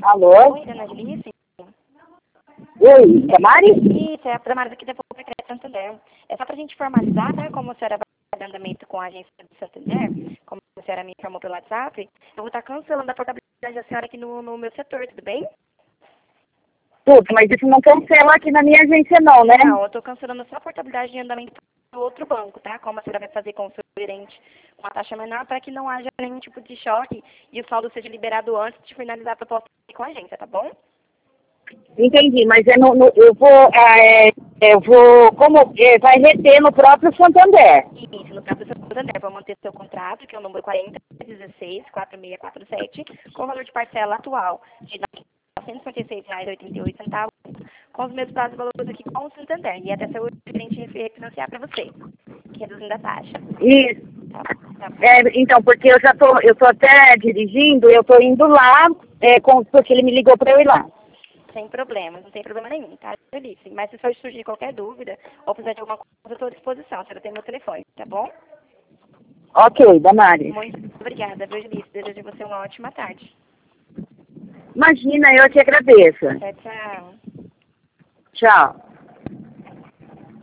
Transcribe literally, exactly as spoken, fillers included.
Alô? Oi, dona Gilice? Oi, Damari? Isso, é a Damari daqui da Poupa Crédito Santander. É só pra gente formalizar, né, como a senhora vai fazer andamento com a agência do Santander, como a senhora me informou pelo WhatsApp, eu vou estar cancelando a portabilidade da senhora aqui no, no meu setor, tudo bem? Putz, mas isso não cancela aqui na minha agência não, né? Não, eu tô cancelando só a portabilidade de andamento do outro banco, tá? Como a senhora vai fazer com o seu gerente com a taxa menor, para que não haja nenhum tipo de choque e o saldo seja liberado antes de finalizar a proposta com a agência, tá bom? Entendi, mas é no, no- eu vou, ah, é, eu vou, como, é, vai reter no próprio Santander. Isso, no próprio Santander, vou manter seu contrato, que é o número quarenta, dezesseis, quatro seis quatro sete, com o valor de parcela atual de novecentos e cinquenta e seis reais e oitenta e oito centavos, com os mesmos prazos e valores aqui com o Santander, e até seu gerente refinanciar para você, reduzindo a taxa. Isso. Tá, tá bom? É, então, porque eu já tô, eu tô até dirigindo, eu tô indo lá, é, com, porque ele me ligou para eu ir lá. Sem problemas, não tem problema nenhum, tá, Alice? Mas se for surgir qualquer dúvida ou precisar de alguma coisa, eu estou à disposição. A senhora tem meu telefone, tá bom? Ok, Damari. Muito obrigada, viu, Alice? Desejo a você uma ótima tarde. Imagina, eu te agradeço. Tchau, tchau. Tchau.